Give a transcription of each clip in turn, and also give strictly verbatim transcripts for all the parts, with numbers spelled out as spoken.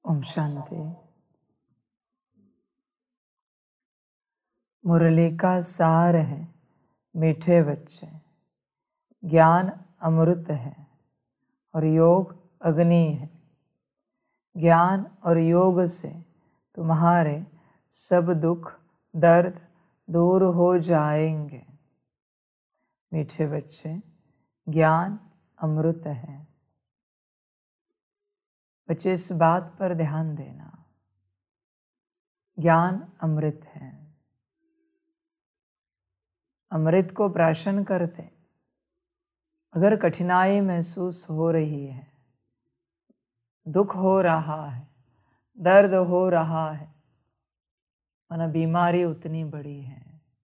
ओम शांति। मुरली का सार है मीठे बच्चे, ज्ञान अमृत है और योग अग्नि है। ज्ञान और योग से तुम्हारे सब दुख दर्द दूर हो जाएंगे। मीठे बच्चे, ज्ञान अमृत है। बच्चे, इस बात पर ध्यान देना, ज्ञान अमृत है। अमृत को प्राशन करते अगर कठिनाई महसूस हो रही है, दुख हो रहा है, दर्द हो रहा है, माना बीमारी उतनी बड़ी है,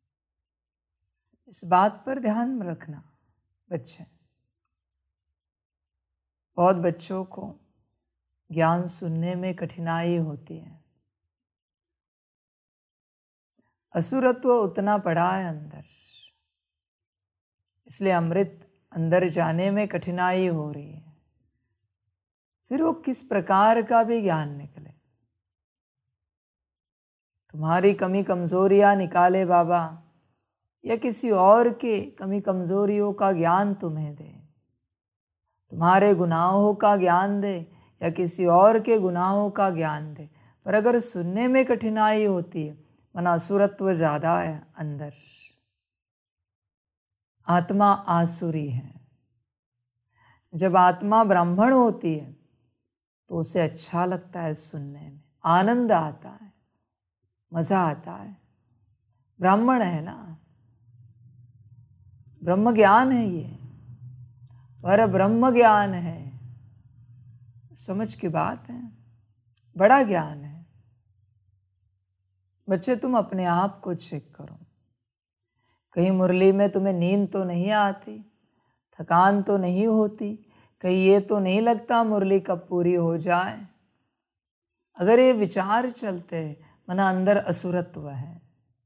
इस बात पर ध्यान में रखना। बच्चे, बहुत बच्चों को ज्ञान सुनने में कठिनाई होती है। असुरत्व उतना पड़ा है अंदर, इसलिए अमृत अंदर जाने में कठिनाई हो रही है। फिर वो किस प्रकार का भी ज्ञान निकले, तुम्हारी कमी कमजोरियां निकाले बाबा, या किसी और के कमी कमजोरियों का ज्ञान तुम्हें दे, तुम्हारे गुनाहों का ज्ञान दे या किसी और के गुनाहों का ज्ञान दे, पर अगर सुनने में कठिनाई होती है, मना असुरत्व ज्यादा है अंदर, आत्मा आसुरी है। जब आत्मा ब्राह्मण होती है तो उसे अच्छा लगता है सुनने में, आनंद आता है, मजा आता है। ब्राह्मण है ना, ब्रह्म ज्ञान है ये, पर ब्रह्म ज्ञान है, समझ की बात है, बड़ा ज्ञान है। बच्चे, तुम अपने आप को चेक करो, कहीं मुरली में तुम्हें नींद तो नहीं आती, थकान तो नहीं होती, कहीं ये तो नहीं लगता मुरली कब पूरी हो जाए। अगर ये विचार चलते मना अंदर असुरत्व है,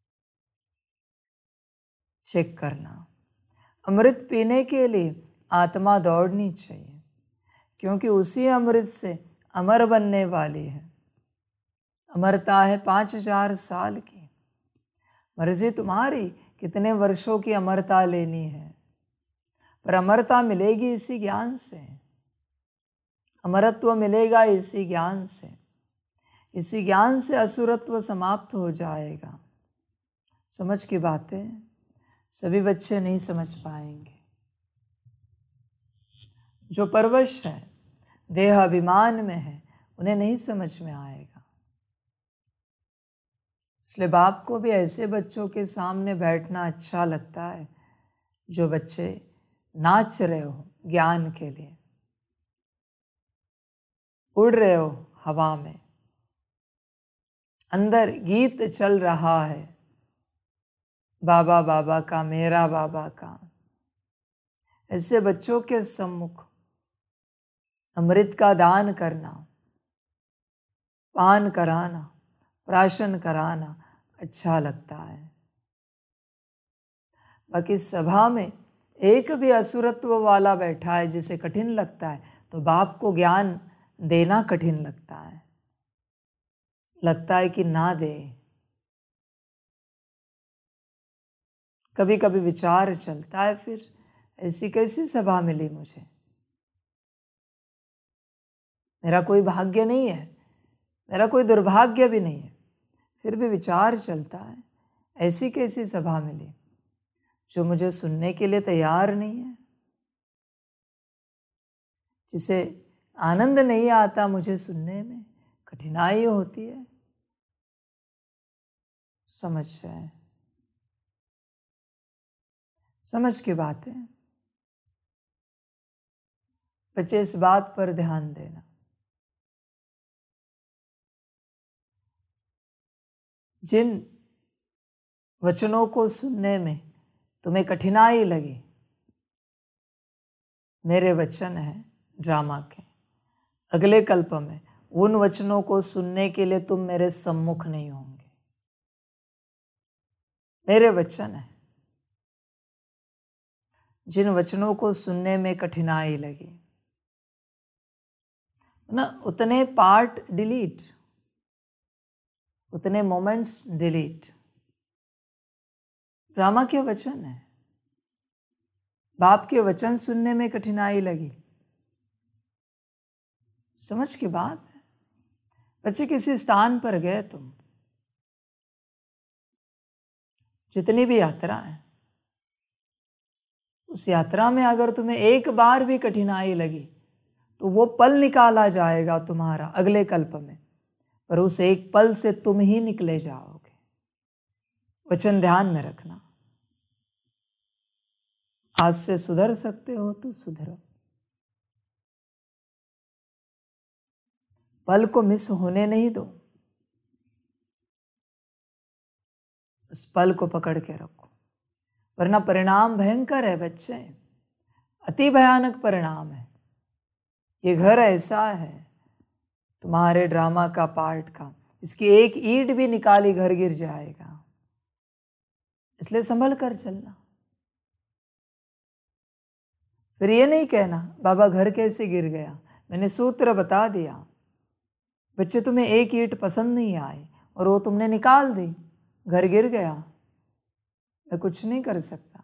चेक करना। अमृत पीने के लिए आत्मा दौड़नी चाहिए, क्योंकि उसी अमृत से अमर बनने वाली है। अमरता है पाँच हजार साल की, मर्जी तुम्हारी कितने वर्षों की अमरता लेनी है, पर अमरता मिलेगी इसी ज्ञान से, अमरत्व मिलेगा इसी ज्ञान से। इसी ज्ञान से असुरत्व समाप्त हो जाएगा। समझ की बातें सभी बच्चे नहीं समझ पाएंगे। जो परवश है, देह अभिमान में है, उन्हें नहीं समझ में आएगा। इसलिए बाप को भी ऐसे बच्चों के सामने बैठना अच्छा लगता है जो बच्चे नाच रहे हो ज्ञान के लिए, उड़ रहे हो हवा में, अंदर गीत चल रहा है बाबा बाबा का, मेरा बाबा का। ऐसे बच्चों के सम्मुख अमृत का दान करना, पान कराना, प्राशन कराना अच्छा लगता है। बाकी सभा में एक भी असुरत्व वाला बैठा है जिसे कठिन लगता है, तो बाप को ज्ञान देना कठिन लगता है, लगता है कि ना दे। कभी कभी विचार चलता है, फिर ऐसी कैसी सभा मिली मुझे, मेरा कोई भाग्य नहीं है, मेरा कोई दुर्भाग्य भी नहीं है। फिर भी विचार चलता है, ऐसी कैसी सभा मिली जो मुझे सुनने के लिए तैयार नहीं है, जिसे आनंद नहीं आता मुझे सुनने में, कठिनाई होती है। समझ जाए, समझ की बात है। बच्चे, इस बात पर ध्यान देना, जिन वचनों को सुनने में तुम्हें कठिनाई लगी, मेरे वचन है ड्रामा के, अगले कल्प में उन वचनों को सुनने के लिए तुम मेरे सम्मुख नहीं होंगे। मेरे वचन है, जिन वचनों को सुनने में कठिनाई लगी, ना, उतने पार्ट डिलीट, उतने मोमेंट्स डिलीट। ड्रामा के वचन है, बाप के वचन सुनने में कठिनाई लगी, समझ की बात है। बच्चे किसी स्थान पर गए, तुम जितनी भी यात्रा है, उस यात्रा में अगर तुम्हें एक बार भी कठिनाई लगी तो वो पल निकाला जाएगा तुम्हारा अगले कल्प में, पर उस एक पल से तुम ही निकले जाओगे। वचन ध्यान में रखना। आज से सुधर सकते हो तो सुधरो, पल को मिस होने नहीं दो, उस पल को पकड़ के रखो, वरना परिणाम भयंकर है बच्चे, अति भयानक परिणाम है। ये घर ऐसा है तुम्हारे ड्रामा का पार्ट का, इसकी एक ईंट भी निकाली घर गिर जाएगा, इसलिए संभल कर चलना। फिर ये नहीं कहना बाबा घर कैसे गिर गया, मैंने सूत्र बता दिया। बच्चे तुम्हें एक ईंट पसंद नहीं आई और वो तुमने निकाल दी, घर गिर गया, मैं कुछ नहीं कर सकता।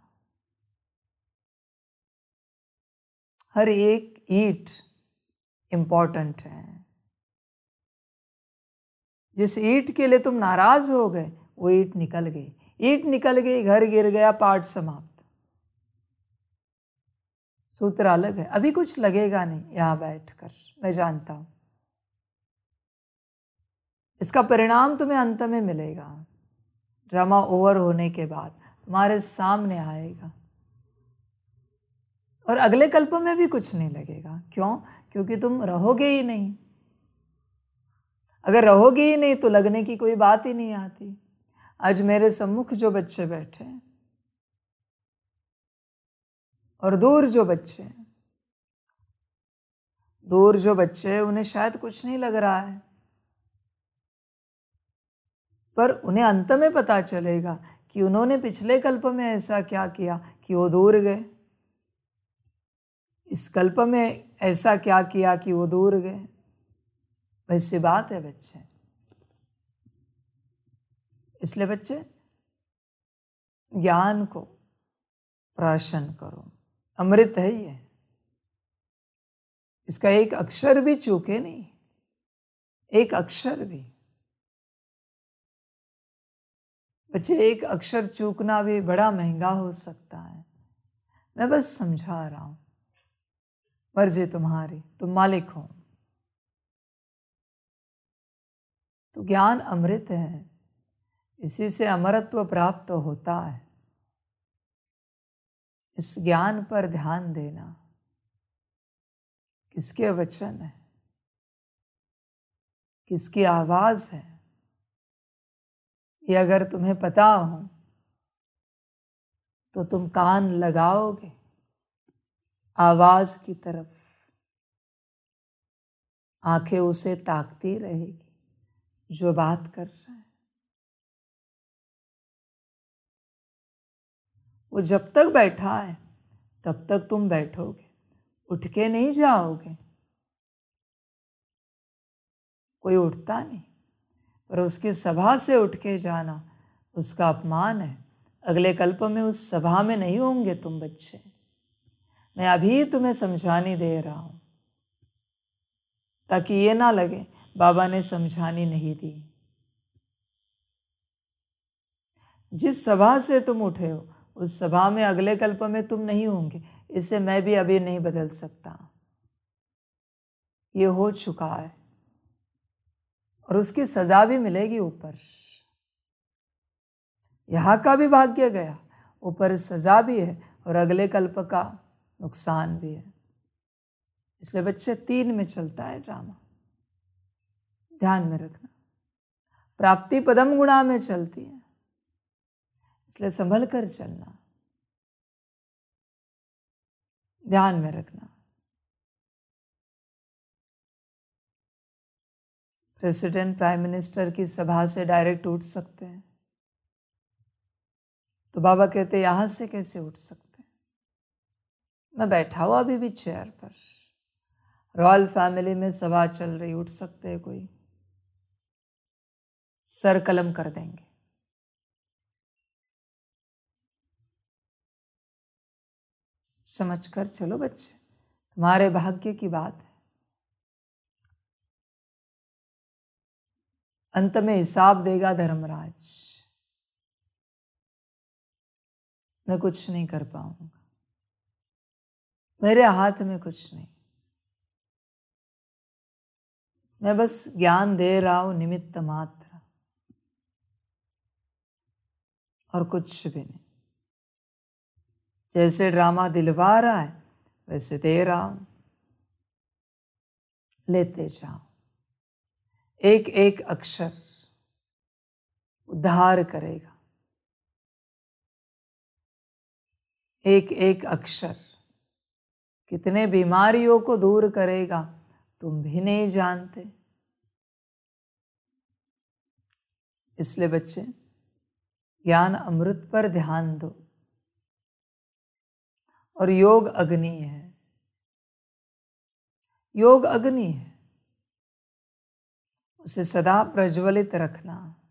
हर एक ईंट इम्पॉर्टेंट है। जिस ईंट के लिए तुम नाराज हो गए वो ईंट निकल गई, ईंट निकल गई, घर गिर गया, पाठ समाप्त। सूत्र अलग है, अभी कुछ लगेगा नहीं यहां बैठकर, मैं जानता हूं इसका परिणाम तुम्हें अंत में मिलेगा। ड्रामा ओवर होने के बाद तुम्हारे सामने आएगा और अगले कल्प में भी कुछ नहीं लगेगा। क्यों? क्योंकि तुम रहोगे ही नहीं। अगर रहोगे ही नहीं तो लगने की कोई बात ही नहीं आती। आज मेरे सम्मुख जो बच्चे बैठे हैं और दूर जो बच्चे हैं, दूर जो बच्चे उन्हें शायद कुछ नहीं लग रहा है, पर उन्हें अंत में पता चलेगा कि उन्होंने पिछले कल्प में ऐसा क्या किया कि वो दूर गए, इस कल्प में ऐसा क्या किया कि वो दूर गए। वैसी बात है बच्चे। इसलिए बच्चे ज्ञान को प्राशन करो, अमृत है ये, इसका एक अक्षर भी चूके नहीं, एक अक्षर भी। बच्चे एक अक्षर चूकना भी बड़ा महंगा हो सकता है, मैं बस समझा रहा हूं, मर्जी तुम्हारी, तुम मालिक हो। तो ज्ञान अमृत है, इसी से अमरत्व प्राप्त होता है। इस ज्ञान पर ध्यान देना। किसके वचन है, किसकी आवाज है, ये अगर तुम्हें पता हो तो तुम कान लगाओगे आवाज की तरफ, आंखें उसे ताकती रहेगी जो बात कर रहा है। वो जब तक बैठा है तब तक तुम बैठोगे, उठ के नहीं जाओगे। कोई उठता नहीं, पर उसकी सभा से उठ के जाना उसका अपमान है। अगले कल्प में उस सभा में नहीं होंगे तुम बच्चे। मैं अभी तुम्हें समझानी दे रहा हूं ताकि ये ना लगे बाबा ने समझानी नहीं दी। जिस सभा से तुम उठे हो उस सभा में अगले कल्प में तुम नहीं होंगे, इसे मैं भी अभी नहीं बदल सकता। ये हो चुका है और उसकी सजा भी मिलेगी ऊपर। यहाँ का भी भाग्य गया, ऊपर सजा भी है और अगले कल्प का नुकसान भी है। इसलिए बच्चे तीन में चलता है ड्रामा, ध्यान में रखना। प्राप्ति पदम गुणा में चलती है, इसलिए संभल कर चलना, ध्यान में रखना। प्रेसिडेंट प्राइम मिनिस्टर की सभा से डायरेक्ट उठ सकते हैं, तो बाबा कहते यहां से कैसे उठ सकते हैं? मैं बैठा हुआ अभी भी चेयर पर, रॉयल फैमिली में सभा चल रही, उठ सकते हैं कोई, सर कलम कर देंगे। समझकर चलो बच्चे, तुम्हारे भाग्य की बात है। अंत में हिसाब देगा धर्मराज, मैं कुछ नहीं कर पाऊंगा, मेरे हाथ में कुछ नहीं, मैं बस ज्ञान दे रहा हूं निमित्त मात्र, और कुछ भी नहीं। जैसे ड्रामा दिलवा रहा है वैसे दे रहा हूं, लेते जाओ। एक एक अक्षर उद्धार करेगा, एक एक अक्षर कितने बीमारियों को दूर करेगा तुम भी नहीं जानते। इसलिए बच्चे, ज्ञान अमृत पर ध्यान दो, और योग अग्नि है, योग अग्नि है, उसे सदा प्रज्वलित रखना,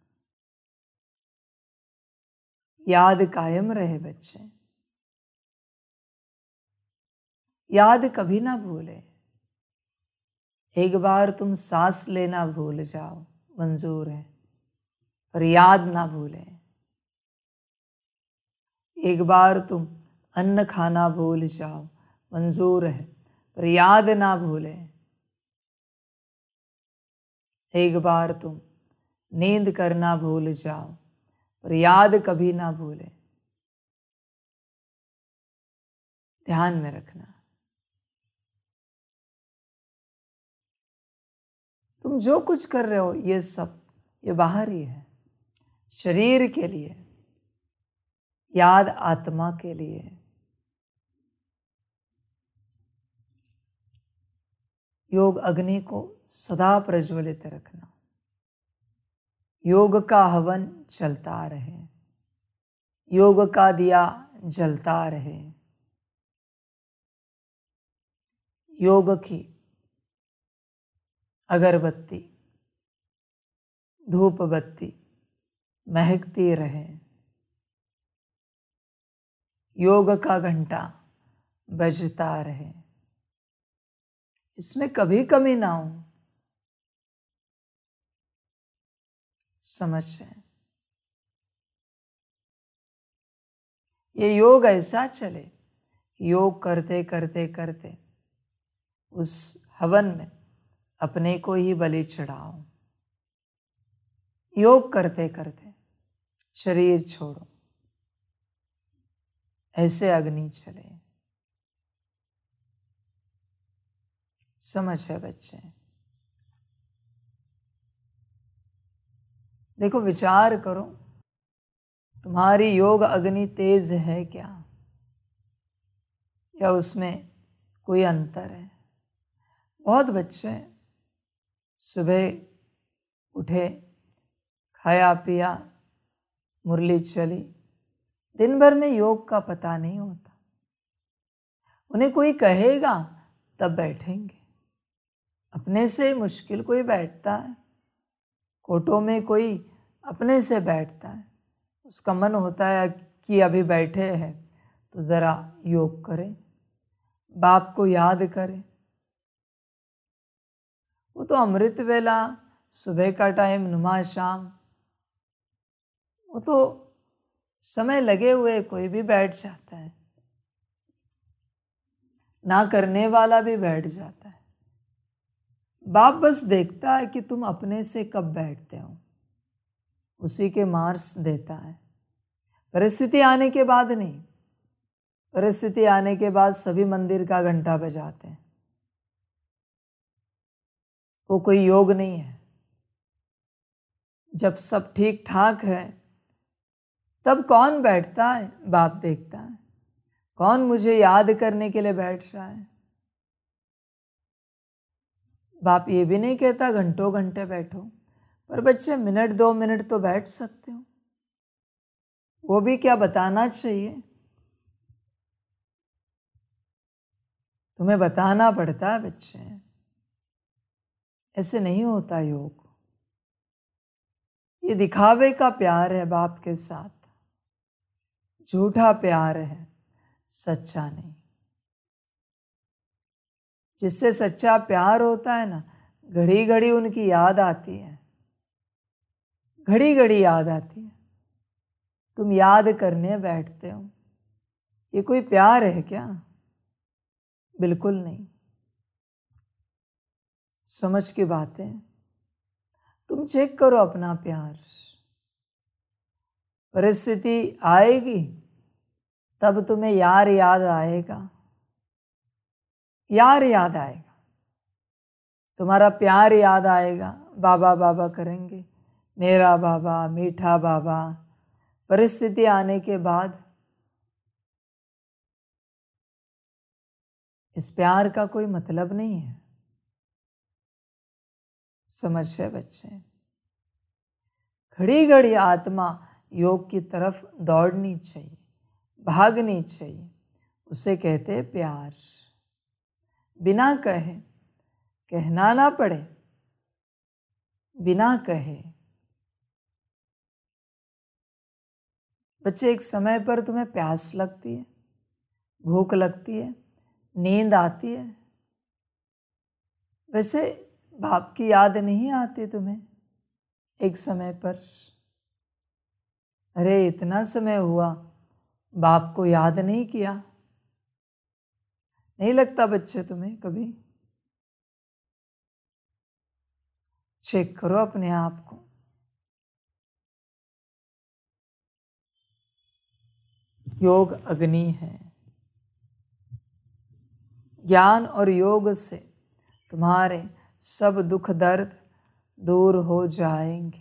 याद कायम रहे बच्चे, याद कभी ना भूले। एक बार तुम सांस लेना भूल जाओ मंजूर है, पर याद ना भूले। एक बार तुम अन्न खाना भूल जाओ मंजूर है, पर याद ना भूले। एक बार तुम नींद करना भूल जाओ, पर याद कभी ना भूले। ध्यान में रखना, तुम जो कुछ कर रहे हो ये सब ये बाहर ही है, शरीर के लिए, याद आत्मा के लिए। योग अग्नि को सदा प्रज्वलित रखना, योग का हवन चलता रहे, योग का दिया जलता रहे, योग की अगरबत्ती धूप बत्ती महकती रहे, योग का घंटा बजता रहे, इसमें कभी कमी ना हो। समझ रहे, ये योग ऐसा चले कि योग करते करते करते उस हवन में अपने को ही बलि चढ़ाओ। योग करते करते शरीर छोड़ो, ऐसे अग्नि चले। समझ है बच्चे? देखो, विचार करो, तुम्हारी योग अग्नि तेज है क्या, या उसमें कोई अंतर है? बहुत बच्चे सुबह उठे, खाया पिया, मुरली चली, दिन भर में योग का पता नहीं होता। उन्हें कोई कहेगा तब बैठेंगे, अपने से मुश्किल कोई बैठता है, कोटों में कोई अपने से बैठता है, उसका मन होता है कि अभी बैठे हैं तो ज़रा योग करें, बाप को याद करें। वो तो अमृत वेला, सुबह का टाइम, नुमा शाम, वो तो समय लगे हुए कोई भी बैठ जाता है, ना करने वाला भी बैठ जाता है। बाप बस देखता है कि तुम अपने से कब बैठते हो, उसी के मार्क्स देता है। परिस्थिति आने के बाद नहीं, परिस्थिति आने के बाद सभी मंदिर का घंटा बजाते हैं, वो कोई योग नहीं है। जब सब ठीक ठाक है तब कौन बैठता है? बाप देखता है, कौन मुझे याद करने के लिए बैठ रहा है। बाप ये भी नहीं कहता घंटों घंटे बैठो, पर बच्चे मिनट दो मिनट तो बैठ सकते हो, वो भी क्या बताना चाहिए? तुम्हें बताना पड़ता है बच्चे, ऐसे नहीं होता योग। ये दिखावे का प्यार है बाप के साथ, झूठा प्यार है, सच्चा नहीं। जिससे सच्चा प्यार होता है ना, घड़ी घड़ी उनकी याद आती है, घड़ी घड़ी याद आती है। तुम याद करने बैठते हो, ये कोई प्यार है क्या? बिल्कुल नहीं। समझ की बातें तुम चेक करो अपना प्यार। परिस्थिति आएगी तब तुम्हें यार याद आएगा, यार याद आएगा, तुम्हारा प्यार याद आएगा। बाबा बाबा करेंगे, मेरा बाबा, मीठा बाबा। परिस्थिति आने के बाद इस प्यार का कोई मतलब नहीं है। समझ है बच्चे? घड़ी घड़ी आत्मा योग की तरफ दौड़नी चाहिए, भागनी चाहिए। उसे कहते हैं प्यार। बिना कहे, कहना ना पड़े, बिना कहे। बच्चे, एक समय पर तुम्हें प्यास लगती है, भूख लगती है, नींद आती है। वैसे बाप की याद नहीं आती तुम्हें एक समय पर? अरे इतना समय हुआ, बाप को याद नहीं किया। नहीं लगता बच्चे तुम्हें कभी? चेक करो अपने आप को। योग अग्नि है। ज्ञान और योग से तुम्हारे सब दुख दर्द दूर हो जाएंगे।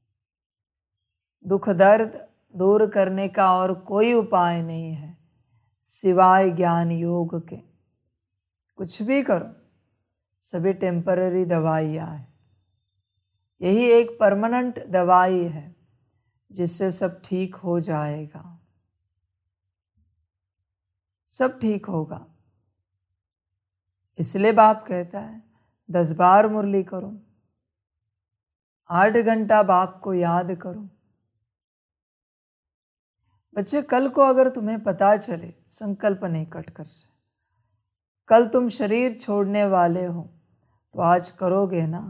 दुख दर्द दूर करने का और कोई उपाय नहीं है सिवाय ज्ञान योग के। कुछ भी करो, सभी टेम्पररी दवाइयाँ हैं। यही एक परमानेंट दवाई है जिससे सब ठीक हो जाएगा, सब ठीक होगा। इसलिए बाप कहता है दस बार मुरली करो, आठ घंटा बाप को याद करो। बच्चे, कल को अगर तुम्हें पता चले, संकल्प नहीं कट कर, कल तुम शरीर छोड़ने वाले हो, तो आज करोगे ना?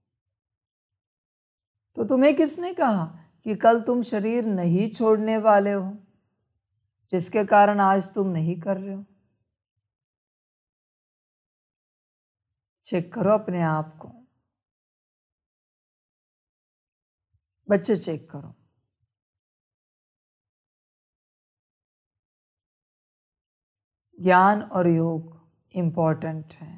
तो तुम्हें किसने कहा कि कल तुम शरीर नहीं छोड़ने वाले हो, जिसके कारण आज तुम नहीं कर रहे हो? चेक करो अपने आप को। बच्चे चेक करो। ज्ञान और योग इम्पोर्टेंट है,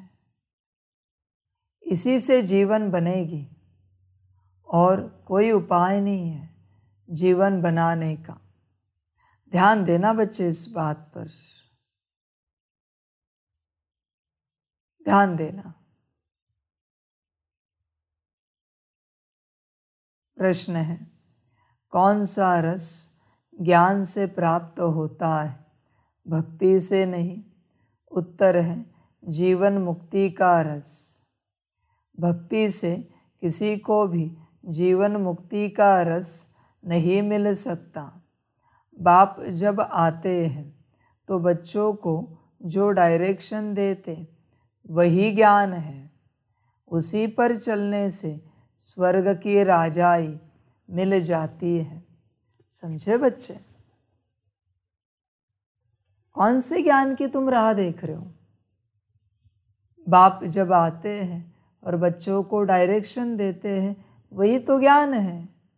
इसी से जीवन बनेगी और कोई उपाय नहीं है जीवन बनाने का। ध्यान देना बच्चे इस बात पर, ध्यान देना। प्रश्न है, कौन सा रस ज्ञान से प्राप्त होता है, भक्ति से नहीं? उत्तर है जीवन मुक्ति का रस। भक्ति से किसी को भी जीवन मुक्ति का रस नहीं मिल सकता। बाप जब आते हैं तो बच्चों को जो डायरेक्शन देते वही ज्ञान है। उसी पर चलने से स्वर्ग की राजाई मिल जाती है। समझे बच्चे? कौन से ज्ञान की तुम राह देख रहे हो? बाप जब आते हैं और बच्चों को डायरेक्शन देते हैं, वही तो ज्ञान है।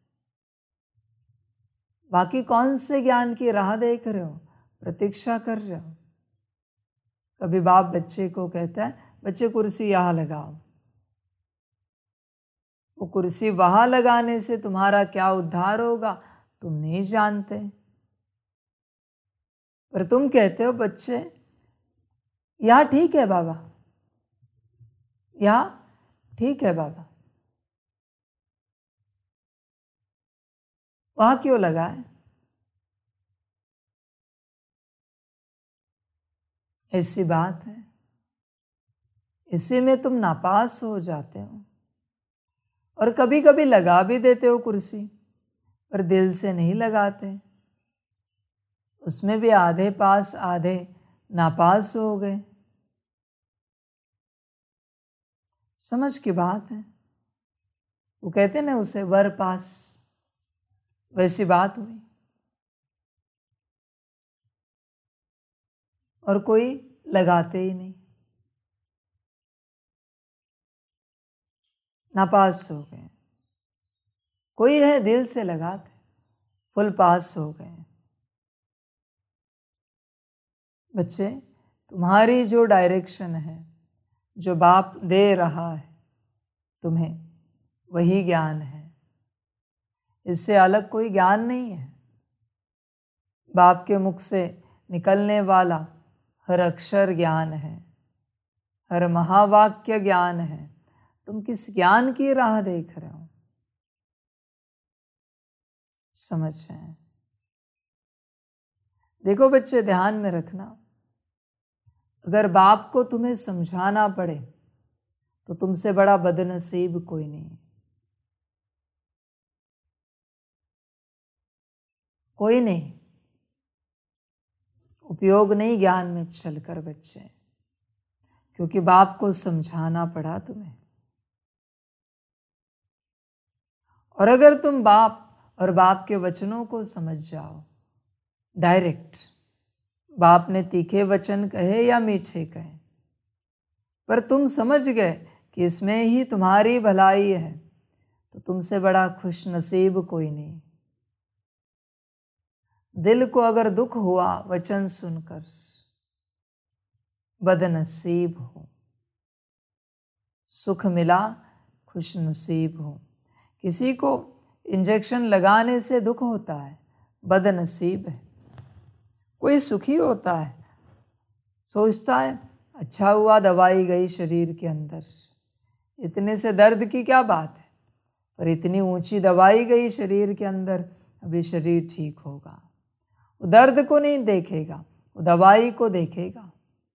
बाकी कौन से ज्ञान की राह देख रहे हो, प्रतीक्षा कर रहे हो? कभी बाप बच्चे को कहता है, बच्चे कुर्सी यहाँ लगाओ। वो कुर्सी वहां लगाने से तुम्हारा क्या उद्धार होगा तुम नहीं जानते, पर तुम कहते हो बच्चे यहाँ ठीक है बाबा, यहाँ ठीक है बाबा, वहां क्यों लगाए? ऐसी बात है, इसी में तुम नापास हो जाते हो। और कभी कभी लगा भी देते हो कुर्सी, पर दिल से नहीं लगाते। उसमें भी आधे पास आधे नापास हो गए। समझ की बात है। वो कहते ना उसे वर पास, वैसी बात हुई। और कोई लगाते ही नहीं, नापास हो गए। कोई है दिल से लगाते, फुल पास हो गए। बच्चे, तुम्हारी जो डायरेक्शन है, जो बाप दे रहा है तुम्हें, वही ज्ञान है। इससे अलग कोई ज्ञान नहीं है। बाप के मुख से निकलने वाला हर अक्षर ज्ञान है, हर महावाक्य ज्ञान है। तुम किस ज्ञान की राह देख रहे हो? समझ रहे? देखो बच्चे, ध्यान में रखना, अगर बाप को तुम्हें समझाना पड़े तो तुमसे बड़ा बदनसीब कोई नहीं। कोई नहीं। उपयोग नहीं ज्ञान में चलकर बच्चे, क्योंकि बाप को समझाना पड़ा तुम्हें। और अगर तुम बाप और बाप के वचनों को समझ जाओ डायरेक्ट, बाप ने तीखे वचन कहे या मीठे कहे, पर तुम समझ गए कि इसमें ही तुम्हारी भलाई है, तो तुमसे बड़ा खुश नसीब कोई नहीं। दिल को अगर दुख हुआ वचन सुनकर, बदनसीब हो। सुख मिला, खुश नसीब हो। किसी को इंजेक्शन लगाने से दुख होता है, बदनसीब है। कोई सुखी होता है, सोचता है अच्छा हुआ दवाई गई शरीर के अंदर, इतने से दर्द की क्या बात है, पर इतनी ऊंची दवाई गई शरीर के अंदर, अभी शरीर ठीक होगा। वो दर्द को नहीं देखेगा, वो दवाई को देखेगा।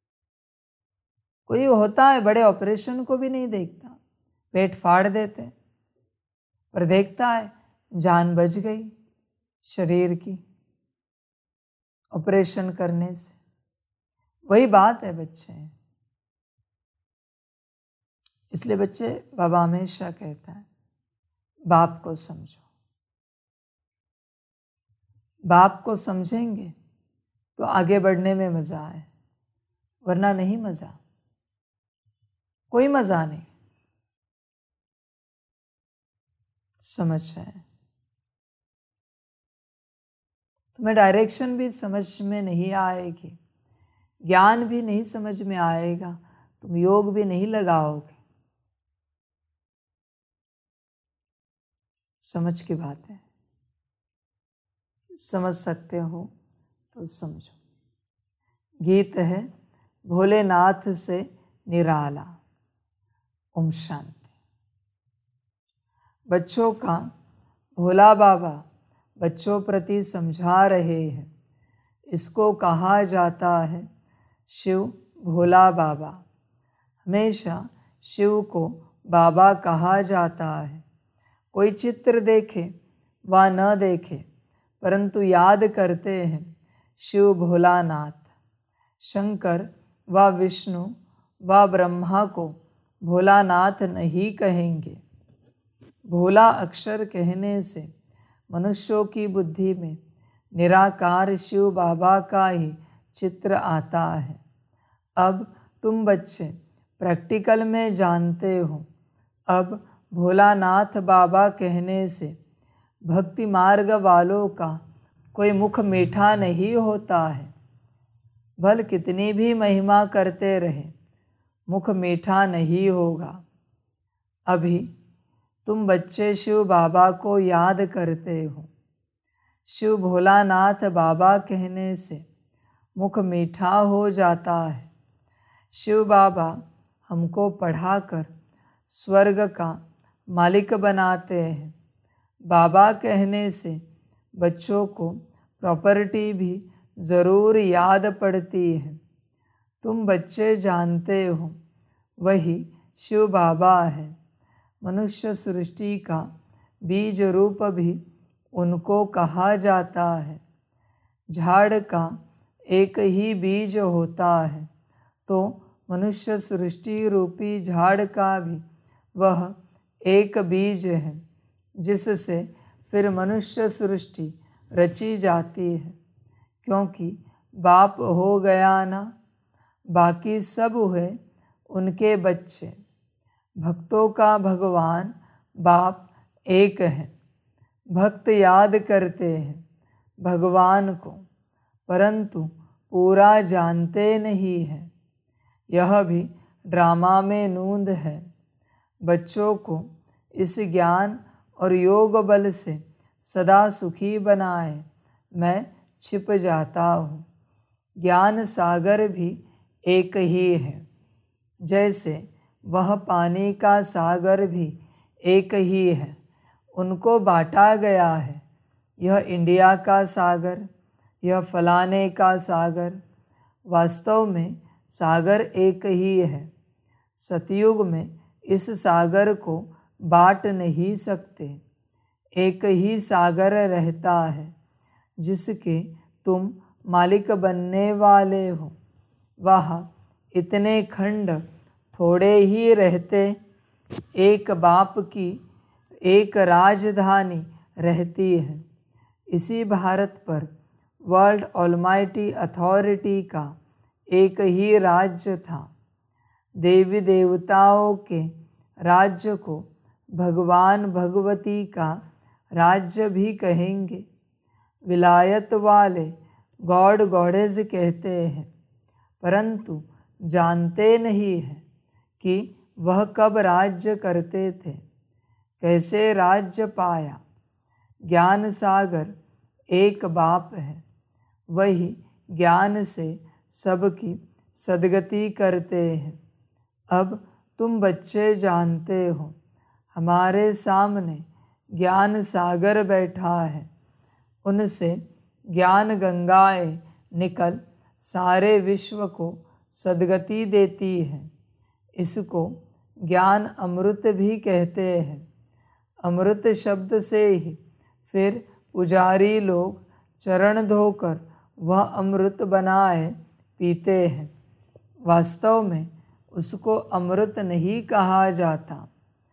कोई होता है बड़े ऑपरेशन को भी नहीं देखता, पेट फाड़ देते, पर देखता है जान बच गई शरीर की ऑपरेशन करने से। वही बात है बच्चे। इसलिए बच्चे, बाबा हमेशा कहता है बाप को समझो। बाप को समझेंगे तो आगे बढ़ने में मजा है, वरना नहीं मजा, कोई मजा नहीं। समझ है? तुम्हें डायरेक्शन भी समझ में नहीं आएगी, ज्ञान भी नहीं समझ में आएगा, तुम योग भी नहीं लगाओगे। समझ की बात है। समझ सकते हो तो समझो। गीत है भोलेनाथ से निराला। ओम शांति। बच्चों का भोला बाबा बच्चों प्रति समझा रहे हैं। इसको कहा जाता है शिव भोला बाबा। हमेशा शिव को बाबा कहा जाता है। कोई चित्र देखे व न देखे, परंतु याद करते हैं शिव भोलानाथ। शंकर व विष्णु व ब्रह्मा को भोलानाथ नहीं कहेंगे। भोला अक्षर कहने से मनुष्यों की बुद्धि में निराकार शिव बाबा का ही चित्र आता है। अब तुम बच्चे प्रैक्टिकल में जानते हो। अब भोलानाथ बाबा कहने से भक्ति मार्ग वालों का कोई मुख मीठा नहीं होता है। भल कितनी भी महिमा करते रहे, मुख मीठा नहीं होगा। अभी तुम बच्चे शिव बाबा को याद करते हो। शिव भोलानाथ बाबा कहने से मुख मीठा हो जाता है। शिव बाबा हमको पढ़ाकर स्वर्ग का मालिक बनाते हैं। बाबा कहने से बच्चों को प्रॉपर्टी भी ज़रूर याद पड़ती है। तुम बच्चे जानते हो वही शिव बाबा है। मनुष्य सृष्टि का बीज रूप भी उनको कहा जाता है। झाड़ का एक ही बीज होता है, तो मनुष्य सृष्टि रूपी झाड़ का भी वह एक बीज है, जिससे फिर मनुष्य सृष्टि रची जाती है। क्योंकि बाप हो गया ना, बाकी सब हुए उनके बच्चे। भक्तों का भगवान बाप एक है। भक्त याद करते हैं भगवान को, परंतु पूरा जानते नहीं हैं। यह भी ड्रामा में नूंद है। बच्चों को इस ज्ञान और योग बल से सदा सुखी बनाए मैं छिप जाता हूँ। ज्ञान सागर भी एक ही है, जैसे वह पानी का सागर भी एक ही है। उनको बांटा गया है, यह इंडिया का सागर, यह फलाने का सागर। वास्तव में सागर एक ही है। सतयुग में इस सागर को बांट नहीं सकते। एक ही सागर रहता है, जिसके तुम मालिक बनने वाले हो। वहाँ इतने खंड थोड़े ही रहते। एक बाप की एक राजधानी रहती है। इसी भारत पर वर्ल्ड ऑलमाइटी अथॉरिटी का एक ही राज्य था। देवी देवताओं के राज्य को भगवान भगवती का राज्य भी कहेंगे। विलायत वाले गॉड गॉडेज कहते हैं, परंतु जानते नहीं हैं कि वह कब राज्य करते थे, कैसे राज्य पाया। ज्ञान सागर एक बाप है, वही ज्ञान से सबकी सद्गति करते हैं। अब तुम बच्चे जानते हो, हमारे सामने ज्ञान सागर बैठा है। उनसे ज्ञान गंगाएं निकल सारे विश्व को सद्गति देती है। इसको ज्ञान अमृत भी कहते हैं। अमृत शब्द से ही फिर पुजारी लोग चरण धोकर वह अमृत बनाए पीते हैं। वास्तव में उसको अमृत नहीं कहा जाता।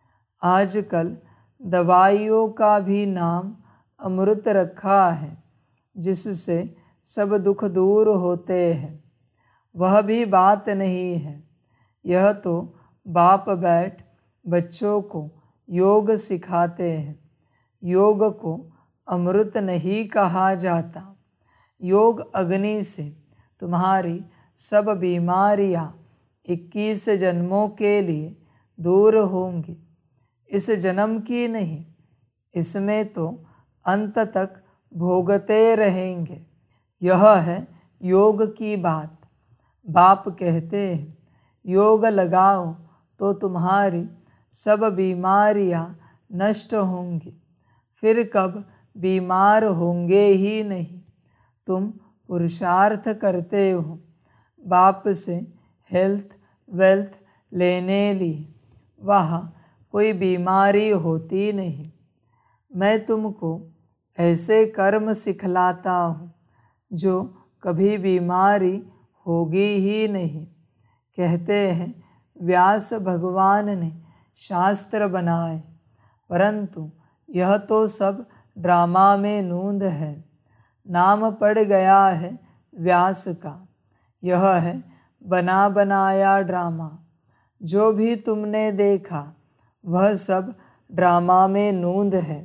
आजकल दवाइयों का भी नाम अमृत रखा है, जिससे सब दुख दूर होते हैं। वह भी बात नहीं है। यह तो बाप बैठ बच्चों को योग सिखाते हैं। योग को अमृत नहीं कहा जाता। योग अग्नि से तुम्हारी सब बीमारियां इक्कीस जन्मों के लिए दूर होंगी। इस जन्म की नहीं, इसमें तो अंत तक भोगते रहेंगे। यह है योग की बात। बाप कहते हैं, योग लगाओ तो तुम्हारी सब बीमारियां नष्ट होंगी, फिर कब बीमार होंगे ही नहीं। तुम पुरुषार्थ करते हो, बाप से हेल्थ वेल्थ लेने लिए, वहाँ कोई बीमारी होती नहीं। मैं तुमको ऐसे कर्म सिखलाता हूँ जो कभी बीमारी होगी ही नहीं। कहते हैं व्यास भगवान ने शास्त्र बनाए, परंतु यह तो सब ड्रामा में नूंद है। नाम पड़ गया है व्यास का। यह है बना बनाया ड्रामा। जो भी तुमने देखा वह सब ड्रामा में नूंद है।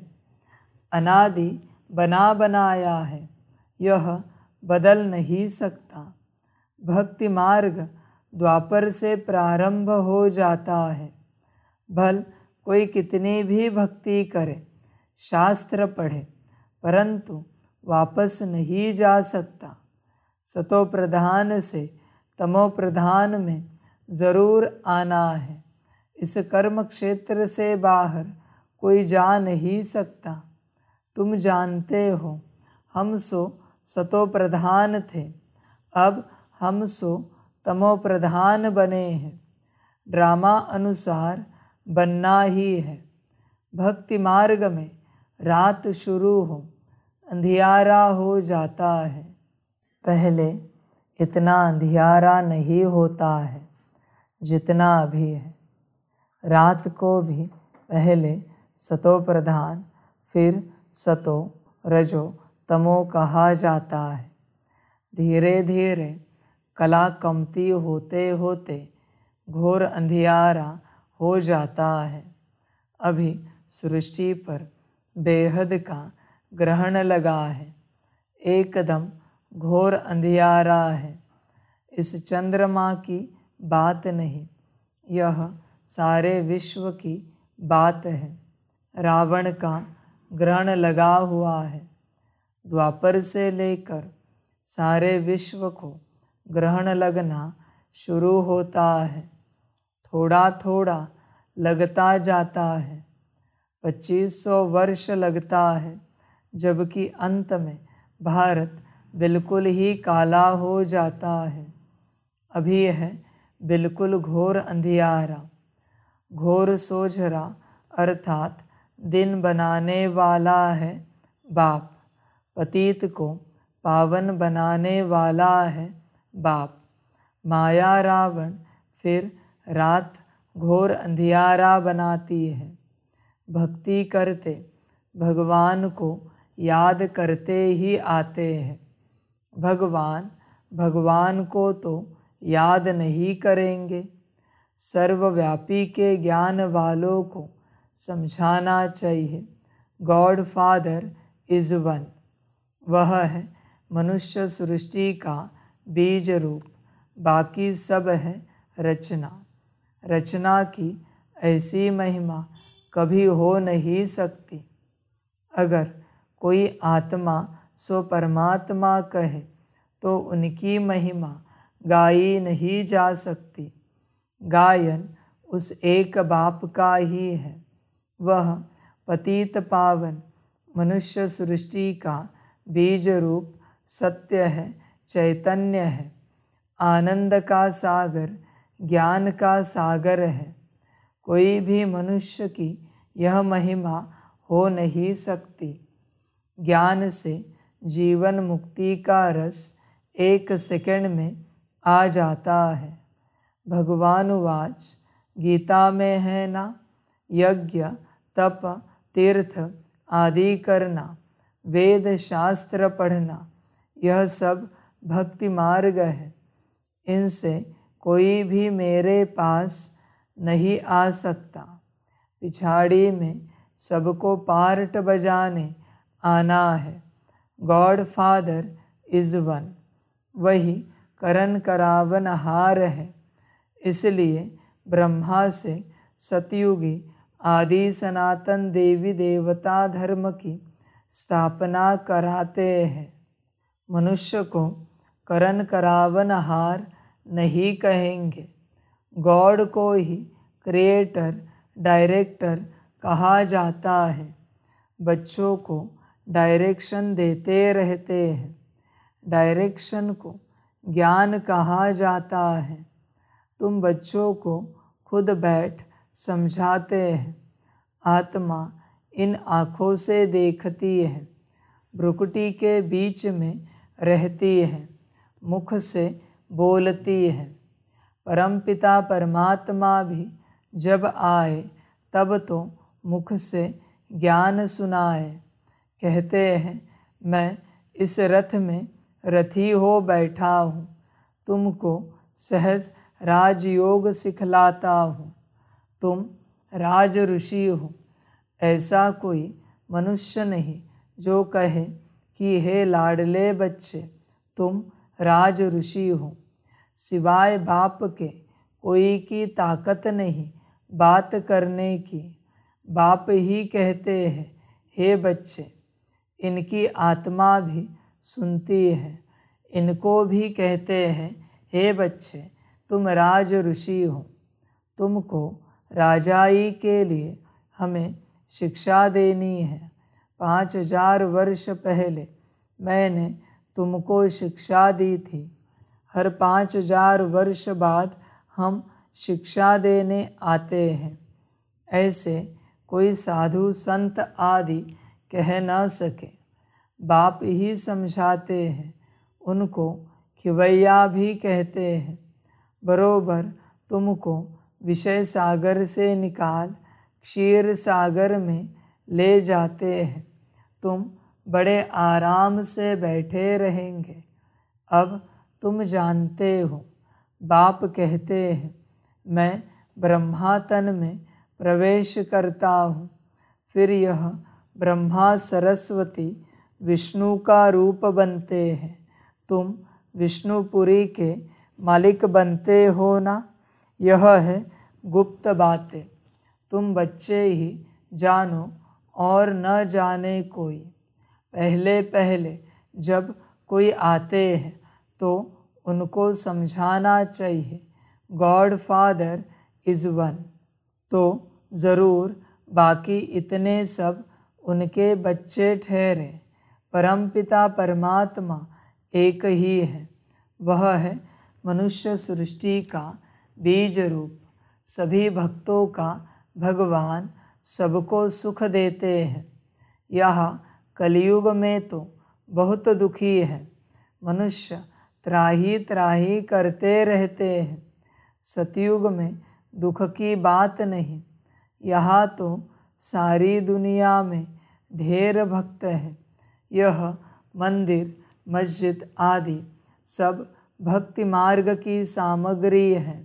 अनादि बना बनाया है, यह बदल नहीं सकता। भक्ति मार्ग द्वापर से प्रारंभ हो जाता है। भल कोई कितनी भी भक्ति करे, शास्त्र पढ़े, परंतु वापस नहीं जा सकता। सतो प्रधान से तमो प्रधान में ज़रूर आना है। इस कर्म क्षेत्र से बाहर कोई जा नहीं सकता। तुम जानते हो, हम सो सतो प्रधान थे, अब हम सो तमो प्रधान बने हैं। ड्रामा अनुसार बनना ही है। भक्ति मार्ग में रात शुरू हो अंधियारा हो जाता है। पहले इतना अंधियारा नहीं होता है जितना अभी है। रात को भी पहले सतो प्रधान फिर सतो रजो तमो कहा जाता है। धीरे धीरे कला कमती होते होते घोर अंधियारा हो जाता है। अभी सृष्टि पर बेहद का ग्रहण लगा है, एकदम घोर अंधियारा है। इस चंद्रमा की बात नहीं, यह सारे विश्व की बात है। रावण का ग्रहण लगा हुआ है। द्वापर से लेकर सारे विश्व को ग्रहण लगना शुरू होता है। थोड़ा थोड़ा लगता जाता है। पच्चीस सौ वर्ष लगता है, जबकि अंत में भारत बिल्कुल ही काला हो जाता है। अभी है बिल्कुल घोर अंधियारा। घोर सोझरा अर्थात दिन बनाने वाला है बाप। पतित को पावन बनाने वाला है बाप। माया रावण फिर रात घोर अंधियारा बनाती है। भक्ति करते भगवान को याद करते ही आते हैं। भगवान भगवान को तो याद नहीं करेंगे। सर्वव्यापी के ज्ञान वालों को समझाना चाहिए, गॉड फादर इज़ वन। वह है मनुष्य सृष्टि का बीज रूप, बाकी सब है रचना। रचना की ऐसी महिमा कभी हो नहीं सकती। अगर कोई आत्मा सो परमात्मा कहे तो उनकी महिमा गाई नहीं जा सकती। गायन उस एक बाप का ही है। वह पतित पावन मनुष्य सृष्टि का बीज रूप सत्य है, चैतन्य है, आनंद का सागर, ज्ञान का सागर है। कोई भी मनुष्य की यह महिमा हो नहीं सकती। ज्ञान से जीवन मुक्ति का रस एक सेकंड में आ जाता है। भगवान वाच गीता में है ना, यज्ञ तप तीर्थ आदि करना, वेद शास्त्र पढ़ना, यह सब भक्ति मार्ग है। इनसे कोई भी मेरे पास नहीं आ सकता। पिछाड़ी में सबको पार्ट बजाने आना है। God father is one. वही करन करावन हार है। इसलिए ब्रह्मा से सतयुगी आदि सनातन देवी देवता धर्म की स्थापना कराते हैं। मनुष्य को करन करावन हार नहीं कहेंगे। गॉड को ही क्रिएटर डायरेक्टर कहा जाता है। बच्चों को डायरेक्शन देते रहते हैं। डायरेक्शन को ज्ञान कहा जाता है। तुम बच्चों को खुद बैठ समझाते हैं। आत्मा इन आँखों से देखती है, भ्रुकुटी के बीच में रहती है, मुख से बोलती है। परमपिता परमात्मा भी जब आए तब तो मुख से ज्ञान सुनाए। कहते हैं, मैं इस रथ में रथी हो बैठा हूँ, तुमको सहज राजयोग सिखलाता हूँ। तुम राज ऋषि हो। ऐसा कोई मनुष्य नहीं जो कहे कि हे लाडले बच्चे तुम राज ऋषि हो। सिवाय बाप के कोई की ताकत नहीं बात करने की। बाप ही कहते हैं, हे बच्चे। इनकी आत्मा भी सुनती है। इनको भी कहते हैं, हे बच्चे तुम राज ऋषि हो। तुमको राजाई के लिए हमें शिक्षा देनी है। पाँच हजार वर्ष पहले मैंने तुमको शिक्षा दी थी। हर पाँच हजार वर्ष बाद हम शिक्षा देने आते हैं। ऐसे कोई साधु संत आदि कह न सके। बाप ही समझाते हैं, उनको खिवैया भी कहते हैं। बरोबर तुमको विषय सागर से निकाल क्षीर सागर में ले जाते हैं। तुम बड़े आराम से बैठे रहेंगे। अब तुम जानते हो, बाप कहते हैं, मैं ब्रह्मा तन में प्रवेश करता हूँ। फिर यह ब्रह्मा सरस्वती विष्णु का रूप बनते हैं। तुम विष्णुपुरी के मालिक बनते हो ना। यह है गुप्त बातें, तुम बच्चे ही जानो और न जाने कोई। पहले पहले जब कोई आते हैं तो उनको समझाना चाहिए, गॉड फादर इज़ वन। तो ज़रूर बाकी इतने सब उनके बच्चे ठहरे। परमपिता परमात्मा एक ही है। वह है मनुष्य सृष्टि का बीज रूप, सभी भक्तों का भगवान, सबको सुख देते हैं। यहाँ कलयुग में तो बहुत दुखी है। मनुष्य त्राही त्राही करते रहते हैं। सतयुग में दुख की बात नहीं। यहाँ तो सारी दुनिया में ढेर भक्त हैं। यह मंदिर मस्जिद आदि सब भक्ति मार्ग की सामग्री है।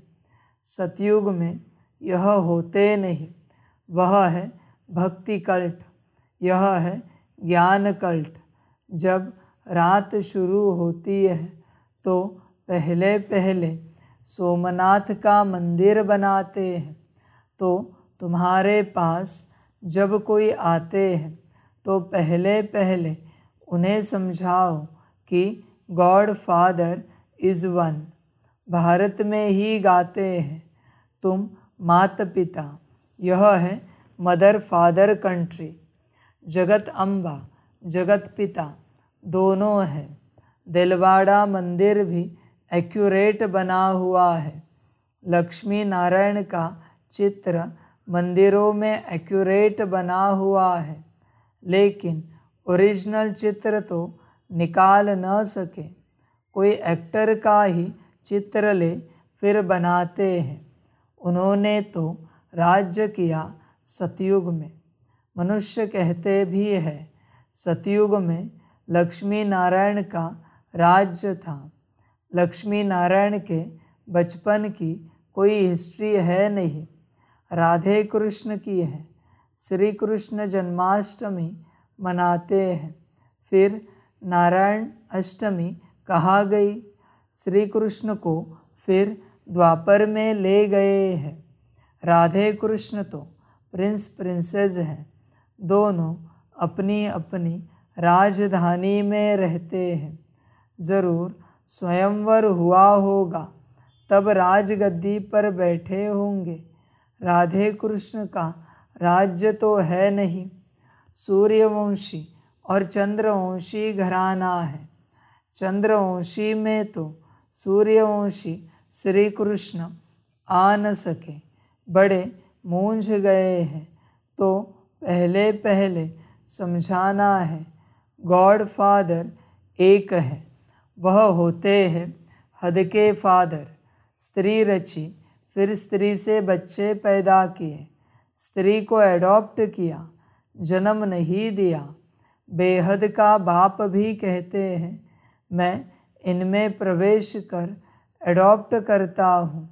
सतयुग में यह होते नहीं। वह है भक्ति कल्ट, यह है ज्ञान कल्ट। जब रात शुरू होती है तो पहले पहले सोमनाथ का मंदिर बनाते हैं। तो तुम्हारे पास जब कोई आते हैं तो पहले पहले उन्हें समझाओ कि God father is one. Bharat में ही गाते हैं, तुम माता पिता, यह है मदर फादर कंट्री। जगत अम्बा जगत पिता दोनों हैं। दिलवाड़ा मंदिर भी एक्यूरेट बना हुआ है। लक्ष्मी नारायण का चित्र मंदिरों में एक्यूरेट बना हुआ है, लेकिन ओरिजिनल चित्र तो निकाल न सके। कोई एक्टर का ही चित्र ले फिर बनाते हैं। उन्होंने तो राज्य किया सतयुग में। मनुष्य कहते भी है, सतयुग में लक्ष्मी नारायण का राज्य था। लक्ष्मी नारायण के बचपन की कोई हिस्ट्री है नहीं, राधे कृष्ण की है। श्री कृष्ण जन्माष्टमी मनाते हैं, फिर नारायण अष्टमी कहा गई। श्री कृष्ण को फिर द्वापर में ले गए हैं। राधे कृष्ण तो प्रिंस प्रिंसेस हैं। दोनों अपनी अपनी राजधानी में रहते हैं। ज़रूर स्वयंवर हुआ होगा, तब राजगद्दी पर बैठे होंगे। राधे कृष्ण का राज्य तो है नहीं। सूर्यवंशी और चंद्रवंशी घराना है। चंद्रवंशी में तो सूर्यवंशी श्री कृष्ण आ न सके, बड़े मूंझ गए हैं। तो पहले पहले समझाना है, गॉड फादर एक है। वह होते हैं हद के फादर। स्त्री रची, फिर स्त्री से बच्चे पैदा किए, स्त्री को एडॉप्ट किया, जन्म नहीं दिया। बेहद का बाप भी कहते हैं, मैं इनमें प्रवेश कर एडॉप्ट करता हूँ।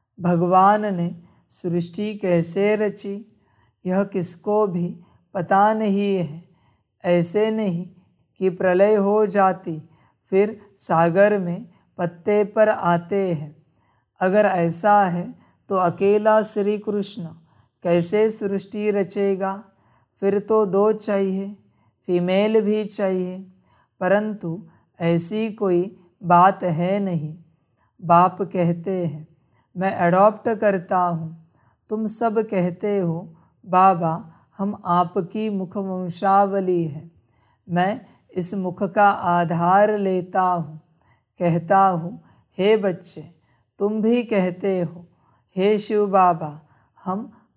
भगवान ने सृष्टि कैसे रची, यह किसको भी पता नहीं है। ऐसे नहीं कि प्रलय हो जाती फिर सागर में पत्ते पर आते हैं। अगर ऐसा है तो अकेला श्री कृष्ण कैसे सृष्टि रचेगा? फिर तो दो चाहिए, फीमेल भी चाहिए, परंतु ऐसी कोई बात है नहीं। बाप कहते हैं, मैं अडॉप्ट करता हूँ। तुम सब कहते हो, बाबा हम आपकी मुखवंशावली है। मैं इस मुख का आधार लेता हूँ। कहता हूँ, हे बच्चे, तुम भी कहते हो, हे शिव बाबा हम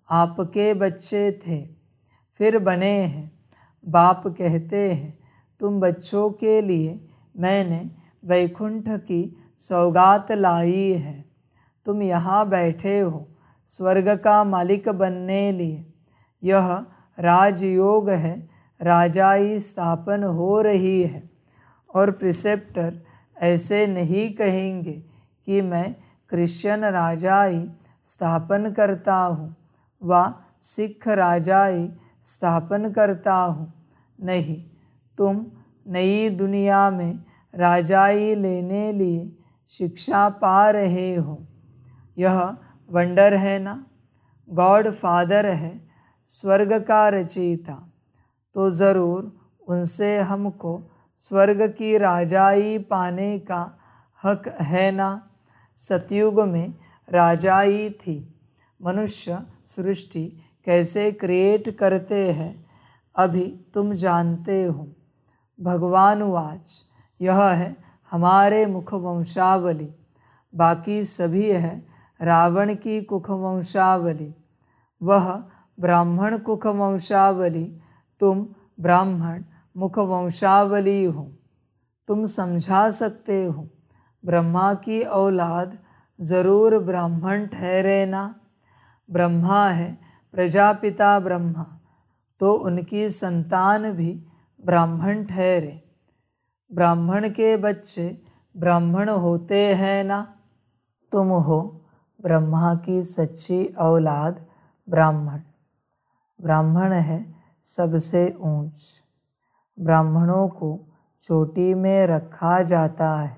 आपके बच्चे थे, फिर बने हैं। बाप कहते हैं, तुम बच्चों के लिए मैंने वैकुंठ की सौगात लाई है। तुम यहाँ बैठे हो स्वर्ग का मालिक बनने लिए। यह राजयोग है, राजाई स्थापन हो रही है। और प्रिसेप्टर ऐसे नहीं कहेंगे कि मैं क्रिश्चियन राजाई स्थापन करता हूँ व सिख राजाई स्थापन करता हूँ। नहीं, तुम नई दुनिया में राजाई लेने लिए शिक्षा पा रहे हो। यह वंडर है ना। गॉड फादर है, स्वर्ग का रचयिता, तो ज़रूर उनसे हमको स्वर्ग की राजाई पाने का हक है ना। सतयुग में राजाई थी। मनुष्य सृष्टि कैसे क्रिएट करते हैं अभी तुम जानते हो। भगवान वाच, यह है हमारे मुख वंशावली, बाकी सभी है रावण की कुख वंशावली। वह ब्राह्मण कुख वंशावली, तुम ब्राह्मण मुख वंशावली हो। तुम समझा सकते हो, ब्रह्मा की औलाद ज़रूर ब्राह्मण ठहरे ना। ब्रह्मा है प्रजापिता ब्रह्मा, तो उनकी संतान भी ब्राह्मण ठहरे। ब्राह्मण के बच्चे ब्राह्मण होते हैं ना। तुम हो ब्रह्मा की सच्ची औलाद ब्राह्मण। ब्राह्मण है सबसे ऊंच। ब्राह्मणों को चोटी में रखा जाता है।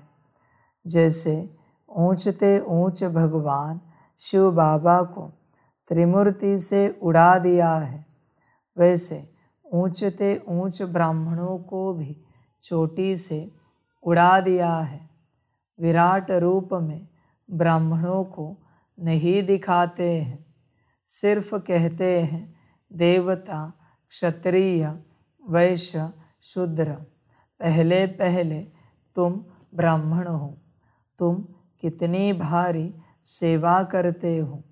जैसे ऊंचते ऊंच भगवान शिव बाबा को त्रिमूर्ति से उड़ा दिया है, वैसे ऊंचते ऊंच ब्राह्मणों को भी चोटी से उड़ा दिया है। विराट रूप में ब्राह्मणों को नहीं दिखाते हैं, सिर्फ कहते हैं देवता, क्षत्रिय, वैश्य, शूद्र। पहले पहले तुम ब्राह्मण हो। तुम कितनी भारी सेवा करते हो।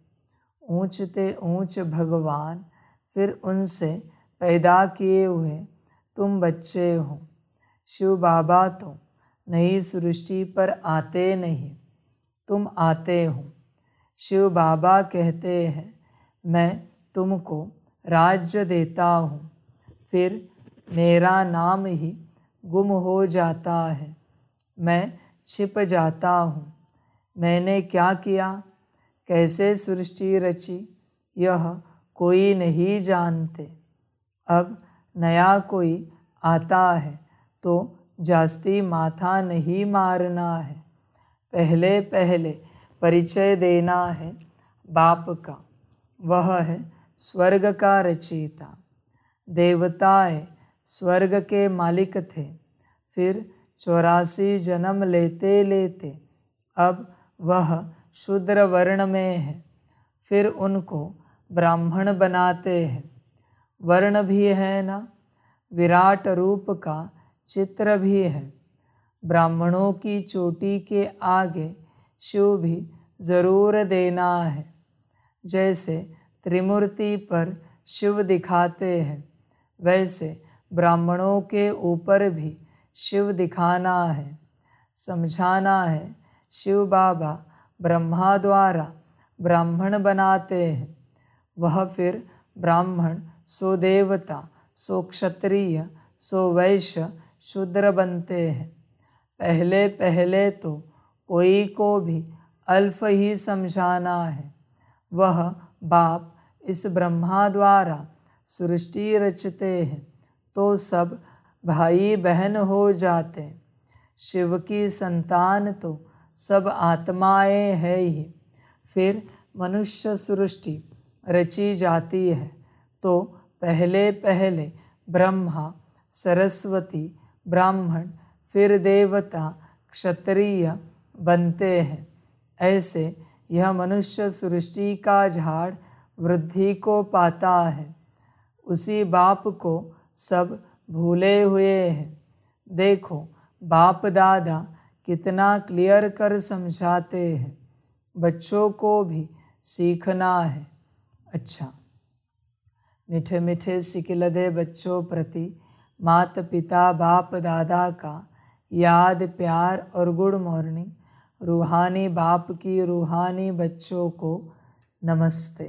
ऊंचते ऊंच भगवान, फिर उनसे पैदा किए हुए तुम बच्चे हो। शिव बाबा तो नई सृष्टि पर आते नहीं, तुम आते हो। शिव बाबा कहते हैं, मैं तुमको राज्य देता हूँ, फिर मेरा नाम ही गुम हो जाता है, मैं छिप जाता हूँ। मैंने क्या किया, कैसे सृष्टि रची, यह कोई नहीं जानते। अब नया कोई आता है तो जास्ती माथा नहीं मारना है। पहले पहले परिचय देना है बाप का, वह है स्वर्ग का रचयिता। देवताएं स्वर्ग के मालिक थे, फिर चौरासी जन्म लेते लेते अब वह शूद्र वर्ण में है, फिर उनको ब्राह्मण बनाते हैं। वर्ण भी है ना, विराट रूप का चित्र भी है। ब्राह्मणों की चोटी के आगे शिव भी ज़रूर देना है। जैसे त्रिमूर्ति पर शिव दिखाते हैं, वैसे ब्राह्मणों के ऊपर भी शिव दिखाना है। समझाना है शिव बाबा ब्रह्मा द्वारा ब्राह्मण बनाते हैं, वह फिर ब्राह्मण सो देवता, सो क्षत्रिय, सो वैश्य, शूद्र बनते हैं। पहले पहले तो कोई को भी अल्फ ही समझाना है। वह बाप इस ब्रह्मा द्वारा सृष्टि रचते हैं तो सब भाई बहन हो जाते। शिव की संतान तो सब आत्माएं है ही। फिर मनुष्य सृष्टि रची जाती है तो पहले पहले ब्रह्मा, सरस्वती, ब्राह्मण, फिर देवता, क्षत्रिय बनते हैं। ऐसे यह मनुष्य सृष्टि का झाड़ वृद्धि को पाता है। उसी बाप को सब भूले हुए हैं। देखो बाप दादा कितना क्लियर कर समझाते हैं, बच्चों को भी सीखना है। अच्छा, मीठे मीठे सिकिलदे बच्चों प्रति माता पिता बाप दादा का याद प्यार और गुड मॉर्निंग। रूहानी बाप की रूहानी बच्चों को नमस्ते।